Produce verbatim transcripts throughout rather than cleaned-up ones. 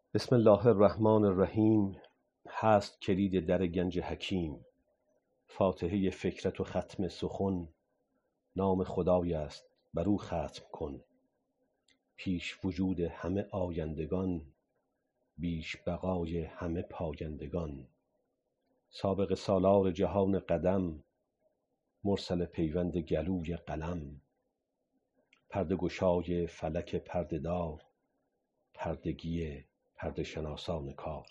بسم الله الرحمن الرحیم. هست کلید در گنج حکیم، فاتحه فکرت و ختم سخن. نام خدای است بر او ختم کن. پیش وجود همه آیندگان، بیش بقای همه پایندگان. سابق سالار جهان قدم، مرسل پیوند گلوی قلم. پرده گشای فلک پرده دار، پردگی پرده شناسان کار.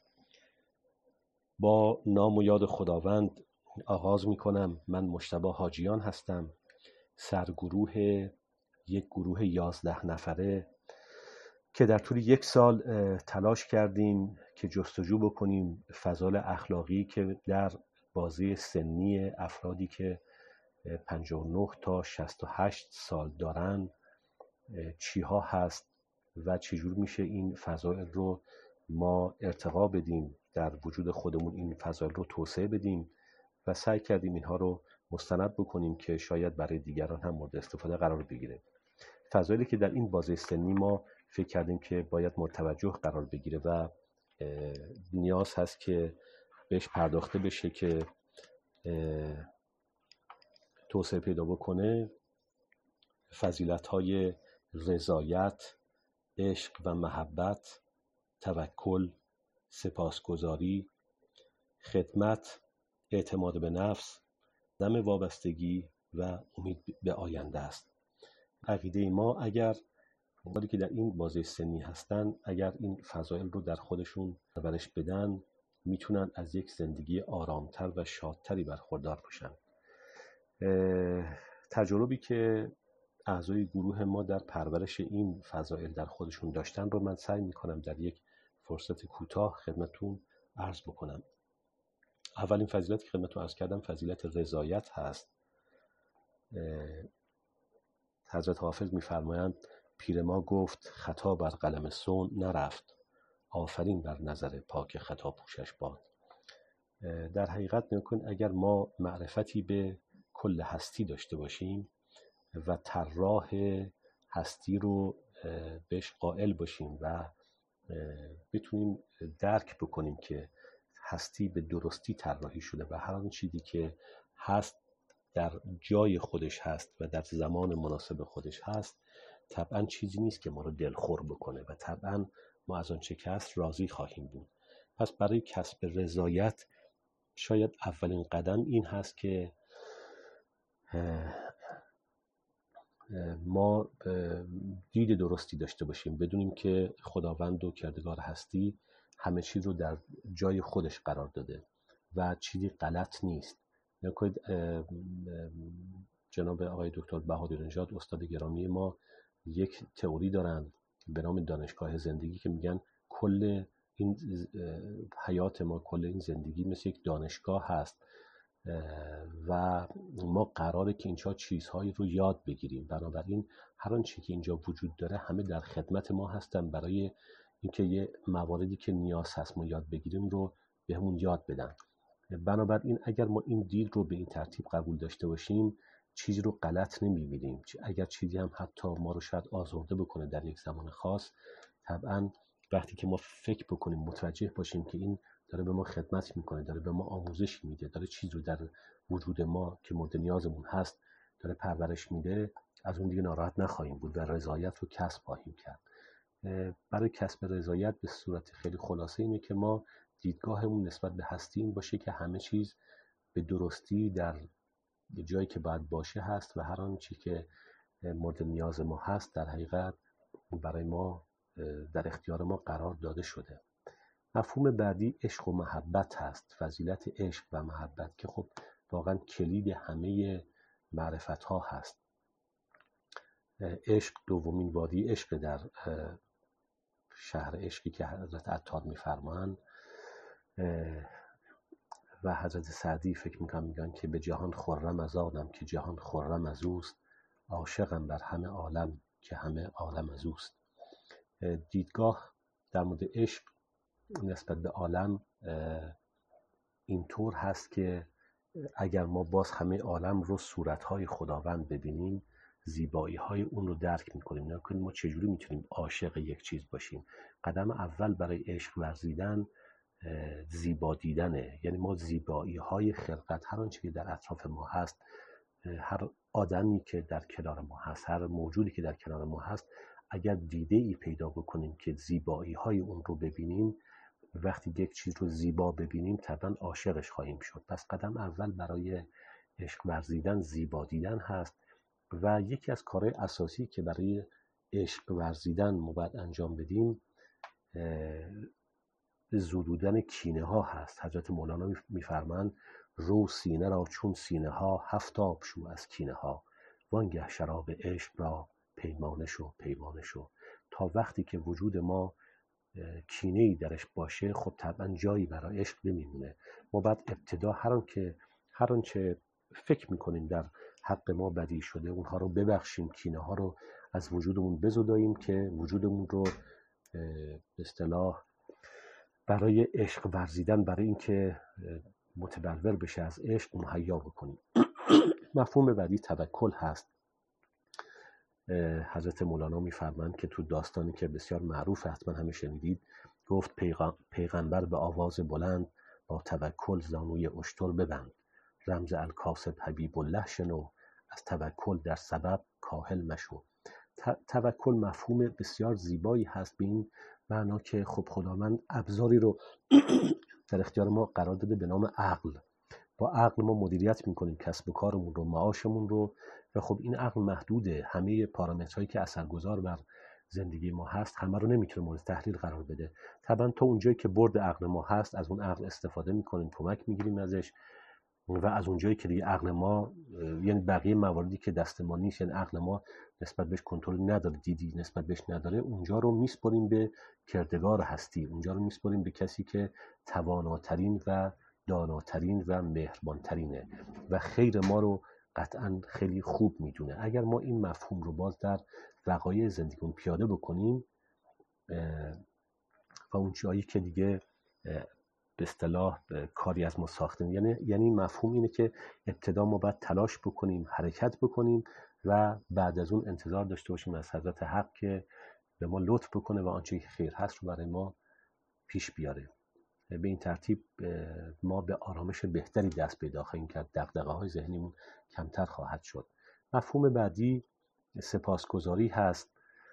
با نام و یاد خداوند آغاز می کنم. من مجتبی حاجیان هستم، سرگروه یک گروه یازده نفره که در طول یک سال تلاش کردیم که جستجو بکنیم فضایل اخلاقی که در بازه سنی افرادی که پنجاه و نه تا شصت و هشت سال دارن چی ها هست و چجور میشه این فضایل رو ما ارتقا بدیم، در وجود خودمون این فضایل رو توسعه بدیم و سعی کردیم اینها رو مستند بکنیم که شاید برای دیگران هم مورد استفاده قرار بگیره. فضایلی که در این بازه سنی ما فکر کردیم که باید مورد توجه قرار بگیره و نیاز هست که بهش پرداخته بشه که توسعه پیدا بکنه. فضیلت‌های رضایت، عشق و محبت، توکل، سپاسگزاری، خدمت، اعتماد به نفس، عدم وابستگی و امید به آینده است. عقیده ما اگر افرادی که در این بازه سنی هستن اگر این فضایل رو در خودشون پرورش بدن میتونن از یک زندگی آرامتر و شادتری برخوردار باشن. تجربی که اعضای گروه ما در پرورش این فضایل در خودشون داشتن رو من سعی میکنم در یک فرصت کوتاه خدمتون عرض بکنم. اولین فضیلتی که خدمتون عرض کردم فضیلت رضایت هست. حضرت حافظ میفرمایند پیر ما گفت خطا بر قلم صنع نرفت، آفرین بر نظر پاک خطا پوشش باد. در حقیقت نکن اگر ما معرفتی به کل هستی داشته باشیم و طراح هستی رو بهش قائل باشیم و بتونیم درک بکنیم که هستی به درستی طراحی شده و هر آن چیزی که هست در جای خودش هست و در زمان مناسب خودش هست، طبعا چیزی نیست که ما رو دلخور بکنه و طبعا ما از آن چه که هست راضی خواهیم بود. پس برای کسب رضایت شاید اولین قدم این هست که ما دید درستی داشته باشیم، بدونیم که خداوند و کردگار هستی همه چیز رو در جای خودش قرار داده و چیزی غلط نیست. نکنید جناب آقای دکتر بهادر نژاد استاد گرامی ما یک تئوری دارن به نام دانشگاه زندگی که میگن کل این حیات ما، کل این زندگی مثل یک دانشگاه هست و ما قراره که اینجا چیزهایی رو یاد بگیریم. بنابراین هر آنچه که اینجا وجود داره همه در خدمت ما هستن برای اینکه یه مواردی که نیاز هست ما یاد بگیریم رو بهمون یاد بدن. بنابراین اگر ما این دید رو به این ترتیب قبول داشته باشیم چیزی رو غلط نمی‌بینیم. اگر چیزی هم حتی ما رو شاید آزرده بکنه در یک زمان خاص، طبعا وقتی که ما فکر بکنیم متوجه باشیم که این داره به ما خدمت میکنه، داره به ما آموزش میده، داره چیز رو در وجود ما که مورد نیازمون هست داره پرورش میده، از اون دیگه ناراحت نخواهیم بود و رضایت رو کسب خواهیم کرد. برای کسب رضایت به صورت خیلی خلاصه اینه که ما دیدگاهمون نسبت به هستی این باشه که همه چیز به درستی در جایی که باید باشه هست و هر آن چی که مورد نیاز ما هست در حقیقت برای ما در اختیار ما قرار داده شده. مفهوم بعدی عشق و محبت هست. فضیلت عشق و محبت که خب واقعا کلید همه معرفت ها هست. عشق دومین وادی عشق در شهر عشقی که حضرت عطار میفرمایند و حضرت سعدی فکر میکنم میگن که به جهان خرم از آنم که جهان خرم از اوست، عاشقم بر همه عالم که همه عالم از اوست. دیدگاه در مورد عشق نسبت به عالم اینطور هست که اگر ما باز همه عالم رو صورتهای خداوند ببینیم زیبایی های اون رو درک میکنیم، نه که ما چجوری میتونیم عاشق یک چیز باشیم. قدم اول برای عشق ورزیدن زیبا دیدنه. یعنی ما زیبایی های خلقت، هر آنچه که در اطراف ما هست، هر آدمی که در کنار ما هست، هر موجودی که در کنار ما هست، اگر دیده ای پیدا بکنیم که زیبایی های اون رو ببینیم، وقتی یک چیز رو زیبا ببینیم طبعا عاشقش خواهیم شد. پس قدم اول برای عشق ورزیدن زیبا دیدن هست و یکی از کارهای اساسی که برای عشق ورزیدن ما باید انجام بدیم زدودن کینه ها هست. حضرت مولانا میفرمایند رو سینه را چون سینه ها هفتاب شو از کینه ها، وانگه شراب عشق را پیمانه شو پیمانه شو. تا وقتی که وجود ما کینه‌ای درش باشه، خب طبعا جایی برای عشق نمیمونه. ما باید ابتدا هر آن که هر آنچه فکر میکنیم در حق ما بدی شده اونها رو ببخشیم، کینه ها رو از وجودمون بزداییم که وجودمون رو به اصطلاح برای عشق ورزیدن، برای اینکه متبلور بشه از عشق، مهیا بکنیم. مفهوم بعدی توکل هست. حضرت مولانا میفرمایند که تو داستانی که بسیار معروف حتما همه شنیدید، گفت پیغمبر به آواز بلند با توکل زانوی اشتر ببند، رمز الکاسب حبیب الله شنو، از توکل در سبب کاهل مشو. توکل مفهوم بسیار زیبایی هست به این معنا که خب خداوند ابزاری رو در اختیار ما قرار داده به نام عقل. با عقل ما مدیریت میکنیم کسب و کارمون رو، معاشمون رو، و خب این عقل محدوده. همه پارامترهایی که اثرگذار بر زندگی ما هست همه رو نمیتونه مورد تحلیل قرار بده. طبعا تا اونجایی که برد عقل ما هست از اون عقل استفاده میکنیم، کمک میگیریم ازش، و از اونجایی که دیگه عقل ما، یعنی بقیه مواردی که دست ما نیست، یعنی عقل ما نسبت بهش کنترل نداره، دیدی نسبت بهش نداره، اونجا رو میسپریم به کردگار هستی، اونجا رو میسپریم به کسی که تواناترین و داناترین و مهربانترینه و خیر ما رو قطعا خیلی خوب میدونه. اگر ما این مفهوم رو باز در وقایع زندگیمون پیاده بکنیم و اون جایی که دیگه به اصطلاح کاری از ما ساخته، یعنی یعنی مفهوم اینه که ابتدا ما باید تلاش بکنیم، حرکت بکنیم و بعد از اون انتظار داشته باشیم از حضرت حق که به ما لطف بکنه و آنچه که خیر هست رو برای ما پیش بیاره. به این ترتیب ما به آرامش بهتری دست پیدا خواهیم کرد، دغدغه‌های ذهنیمون کمتر خواهد شد. مفهوم بعدی سپاسگزاری هست.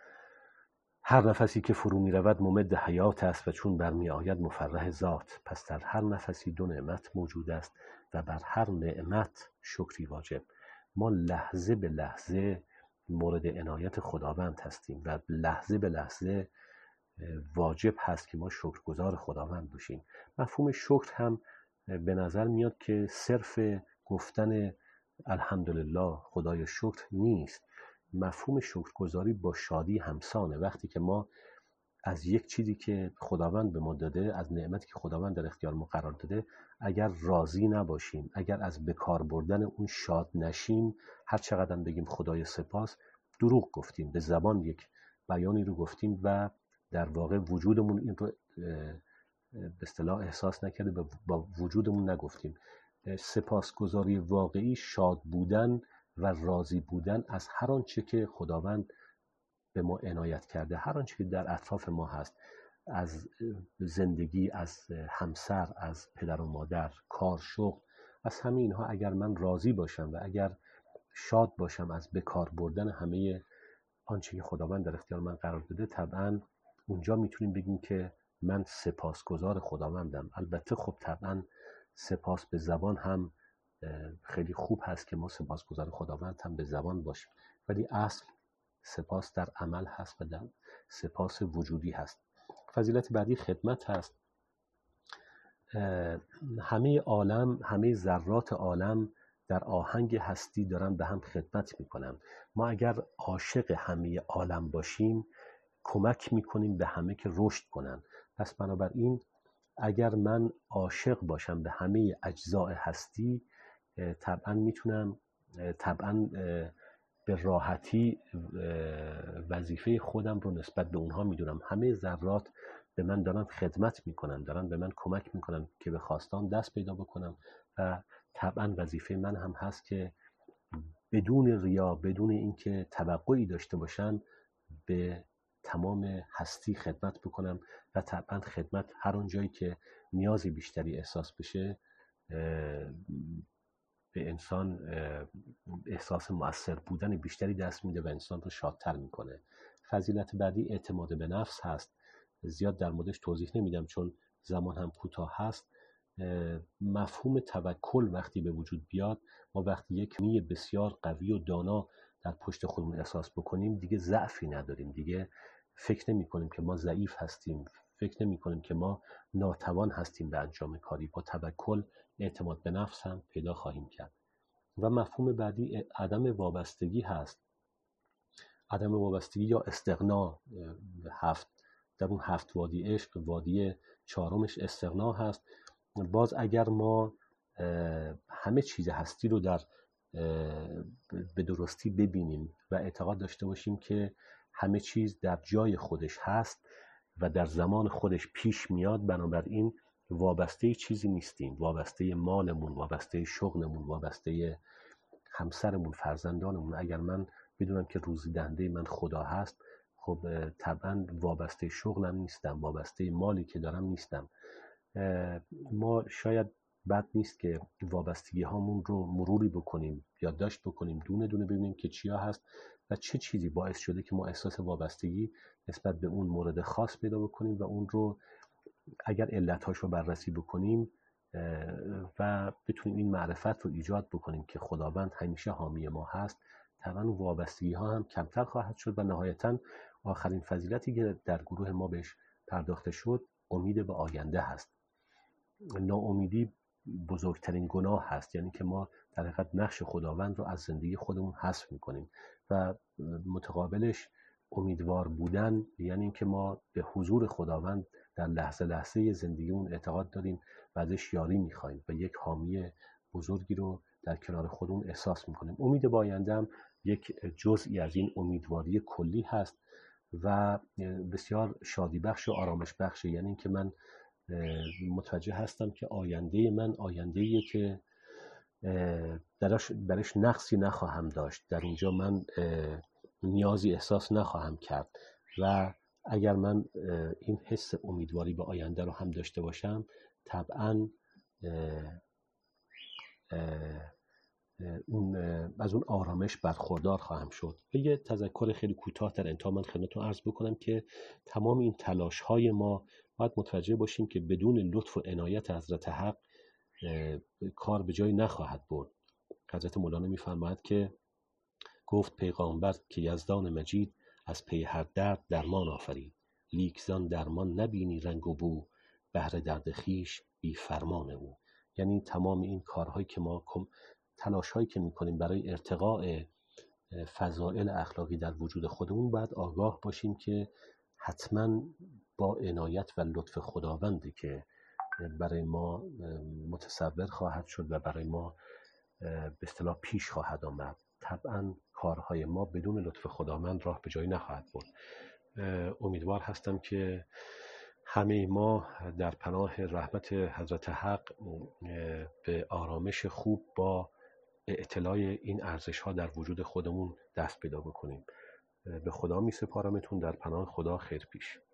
هر نفسی که فرو می رود ممد حیات است و چون برمی آید مفرح ذات. پس در هر نفسی دو نعمت موجود است و بر هر نعمت شکری واجب. ما لحظه به لحظه مورد عنایت خداوند هستیم و لحظه به لحظه واجب هست که ما شکرگزار خداوند باشیم. مفهوم شکر هم به نظر میاد که صرف گفتن الحمدلله خدای شکر نیست. مفهوم شکرگزاری با شادی همسانه. وقتی که ما از یک چیزی که خداوند به ما داده، از نعمتی که خداوند در اختیار ما قرار داده، اگر راضی نباشیم، اگر از بکار بردن اون شاد نشیم، هر چقدر بگیم خدای سپاس، دروغ گفتیم، به زبان یک بیانی رو گفتیم و در واقع وجودمون این رو به اصطلاح احساس نکرده، با وجودمون نگفتیم. سپاسگزاری واقعی شاد بودن و راضی بودن از هر آنچه که خداوند به ما عنایت کرده، هر آنچه که در اطراف ما هست، از زندگی، از همسر، از پدر و مادر، کار، شغل، از همه اینها اگر من راضی باشم و اگر شاد باشم از بکار بردن همه آنچه که خداوند در اختیار من قرار داده، طبعا اونجا میتونیم بگیم که من سپاسگزار خداوندم. البته خب طبعا سپاس به زبان هم خیلی خوب هست که ما سپاسگزار خداوند هم به زبان باشیم، ولی اصل سپاس در عمل هست و در سپاس وجودی هست. فضیلت بعدی خدمت هست. همه عالم، همه ذرات عالم در آهنگ هستی دارن به هم خدمت میکنن. ما اگر عاشق همه عالم باشیم کمک میکنیم به همه که رشد کنن. پس بنابراین اگر من عاشق باشم به همه اجزاء هستی، طبعا میتونم طبعا به راحتی وظیفه خودم رو نسبت به اونها میدونم. همه ذرات به من دارن خدمت میکنن، دارن به من کمک میکنن که به خواستان دست پیدا بکنم و طبعا وظیفه من هم هست که بدون ریا، بدون اینکه توقعی داشته باشم، به تمام هستی خدمت بکنم و طبعا خدمت هر اون جایی که نیازی بیشتری احساس بشه به انسان احساس مؤثر بودن بیشتری دست میده و انسان رو شادتر میکنه. فضیلت بعدی اعتماد به نفس هست. زیاد در موردش توضیح نمیدم چون زمان هم کوتاه هست. مفهوم توکل وقتی به وجود بیاد، ما وقتی یک می بسیار قوی و دانا در پشت خودمون احساس بکنیم، دیگه ضعفی نداریم، دیگه فکر نمی کنیم که ما ضعیف هستیم، فکر نمی کنیم که ما ناتوان هستیم به انجام کاری. با توکل اعتماد به نفس هم پیدا خواهیم کرد. و مفهوم بعدی عدم وابستگی هست. عدم وابستگی یا استغنا هفت در اون هفت وادی عشق، وادی چهارمش استغنا هست. باز اگر ما همه چیز هستی رو در به درستی ببینیم و اعتقاد داشته باشیم که همه چیز در جای خودش هست و در زمان خودش پیش میاد، بنابراین وابسته چیزی نیستیم، وابسته مالمون، وابسته شغلمون، وابسته همسرمون، فرزندانمون. اگر من بدونم که روزی دهنده من خدا هست، خب طبعا وابسته شغلم نیستم، وابسته مالی که دارم نیستم. ما شاید بد نیست که وابستگی هامون رو مروری بکنیم، یادداشت بکنیم، دونه دونه ببینیم که چیا هست و چه چیزی باعث شده که ما احساس وابستگی نسبت به اون مورد خاص پیدا بکنیم و اون رو اگر علتهاش رو بررسی بکنیم و بتونیم این معرفت رو ایجاد بکنیم که خداوند همیشه حامی ما هست، طبعا وابستگی ها هم کمتر خواهد شد. و نهایتا آخرین فضیلتی که در گروه ما بهش پرداخته شد، امید به آینده هست. ناامیدی بزرگترین گناه هست، یعنی که ما در حقیقت نقش خداوند رو از زندگی خودمون حذف میکنیم و متقابلش امیدوار بودن یعنی اینکه ما به حضور خداوند در لحظه لحظه زندگیمون اعتقاد داریم و ازش یاری میخوایم و یک حامی بزرگی رو در کنار خودمون احساس میکنیم. امید به آینده هم یک جزئی از این امیدواری کلی هست و بسیار شادی بخش و آرامش بخش، یعنی اینکه من متوجه هستم که آینده من آینده‌ایه که درش برش نقصی نخواهم داشت، در اینجا من نیازی احساس نخواهم کرد و اگر من این حس امیدواری به آینده رو هم داشته باشم، طبعاً اون از اون آرامش برخوردار خواهم شد. یه تذکر خیلی کوتاه در انتها من خدمتتون عرض بکنم که تمام این تلاش های ما باید متوجه باشیم که بدون لطف و عنایت حضرت حق کار به جایی نخواهد برد. حضرت مولانا میفرماید که گفت پیغامبر که یزدان مجید از پی هر درد درمان آفرید، لیک زان درمان نبینی رنگ و بو، بهر درد خیش بی فرمان او. یعنی تمام این کارهایی که ما تلاش هایی که میکنیم برای ارتقاء فضائل اخلاقی در وجود خودمون، باید آگاه باشیم که حتما با عنایت و لطف خداونده که برای ما متصور خواهد شد و برای ما به اصطلاح پیش خواهد آمد. طبعا کارهای ما بدون لطف خداوند راه به جایی نخواهد برد. امیدوار هستم که همه ما در پناه رحمت حضرت حق به آرامش خوب با اطلاع این ارزش ها در وجود خودمون دست پیدا بکنیم. به خدا می سپارمتون، در پناه خدا خیر پیش.